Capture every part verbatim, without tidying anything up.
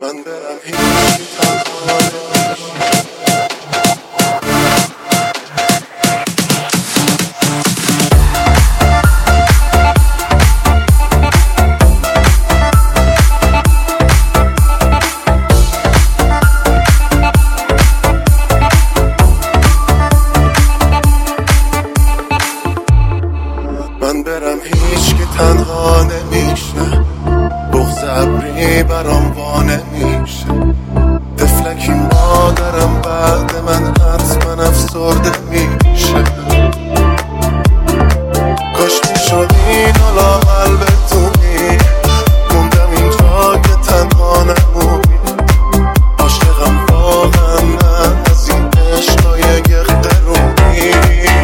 من برم هیچی تنها نمیشه. من برم هیچ که تنها نمیشه، بغض ابری برام وا نمیشه. طفلکی مادرم بعد من حتما افسرده میشه. کاش میشد این حالا قلبتونی، موندم اینجا که تنها نمونی. عاشقم واقعا من از این عشقای یک قرونی.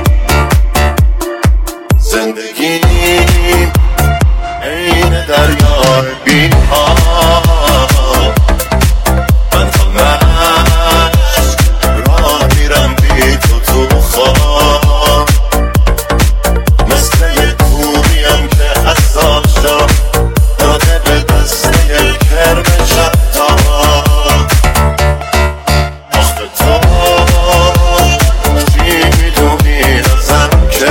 زندگیم عین دریای بی آب، من همش راه میرم بی تو تو خواب. مثل یه کوهیم که حساسا داده به دست یه کرم شبتاب. آخه تو چی میدونی ازم که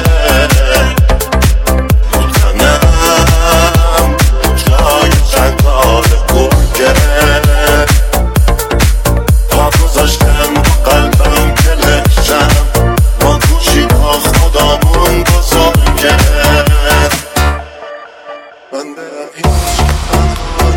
من برم هیچ که تنها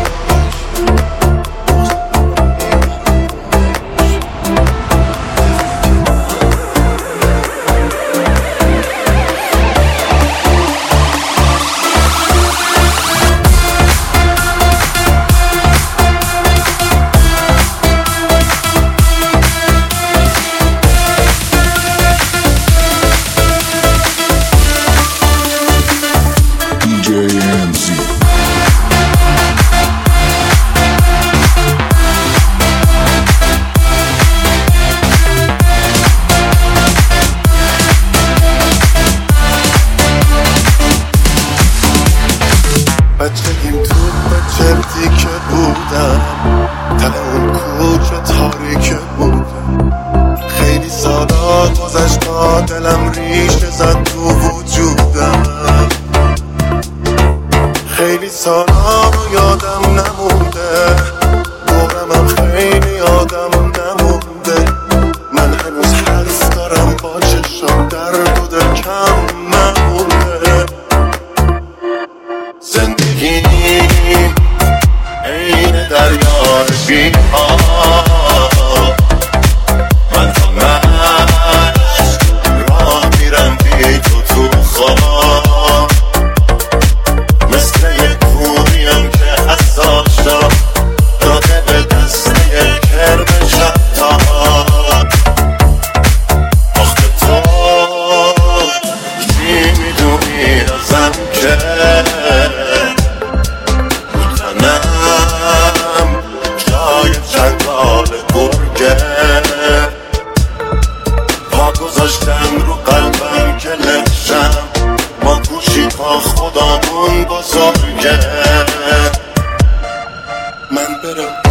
بچگیم تو بچردی که بودم، ته اون کوچه تاریک بودم. خیلی سالا گذشت تا دلم ریشه زد تو وجودم. خیلی سالا رو یادم نمونده، دورمم خیلی یادم نمونده. من هنوز حرف دارم با چشم درد و دل کم نمونده. زندگیم عین دریای بی آب، من همش راه میرم بی تو تو خواب. مثل یک کوهیم که حساسا داده به دست یک کرم شبتاب. آخه تو چی میدونی ازم که جای چنگال گرگه پا گذاشتم رو قلبم که لشم. ما گوشی تا خدامون بزرگه. من برم